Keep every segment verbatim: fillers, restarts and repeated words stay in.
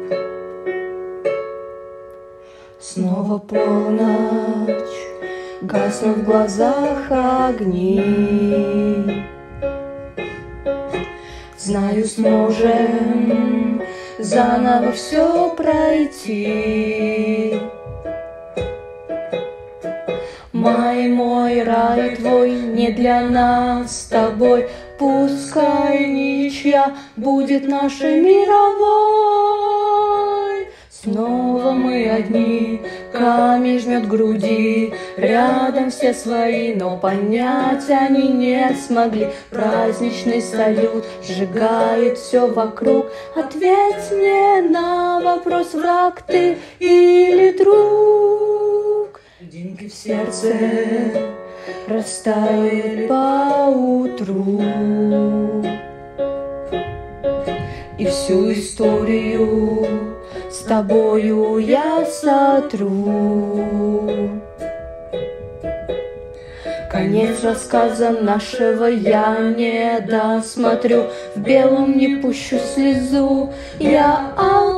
Снова полночь, гаснут в глазах огни. Знаю, сможем заново все пройти. Май мой, рай твой, не для нас с тобой. Пускай ничья будет нашей мировой. Снова мы одни, камень жмет груди, рядом все свои, но понять они не смогли. Праздничный салют сжигает все вокруг. Ответь мне на вопрос, враг ты или друг? Льдинки в сердце растают поутру, и всю историю с тобою я сотру. Конец рассказа нашего я не досмотрю, в белом не пущу слезу, я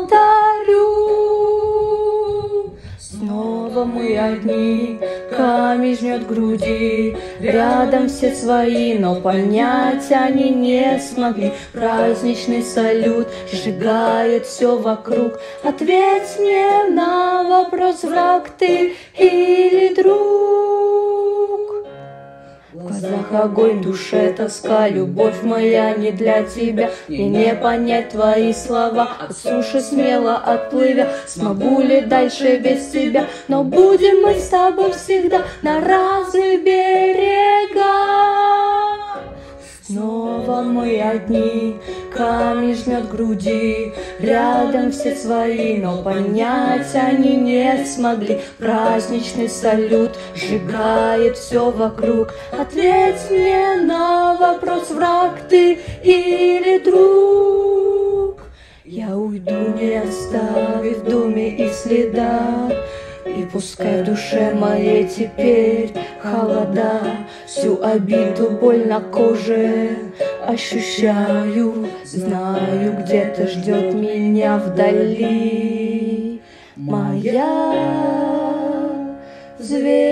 алтарю. Снова мы одни, камень жмет груди, рядом все свои, но понять они не смогли. Праздничный салют сжигает все вокруг. Ответь мне на вопрос, враг ты или друг? В глазах огонь, в душе тоска, любовь моя не для тебя. Мне не понять твои слова, от суши смело отплывя. Смогу ли дальше без тебя? Но будем мы с тобой всегда на разных берегах. Снова мы одни, камень жмет груди, рядом все свои, но понять они не смогли. Праздничный салют сжигает все вокруг. Ответь мне на вопрос, враг ты или друг? Я уйду, не оставив в думе и следа, и пускай в душе моей теперь холода. Всю обиду, боль на коже ощущаю, знаю, где-то ждет меня вдали моя звезда.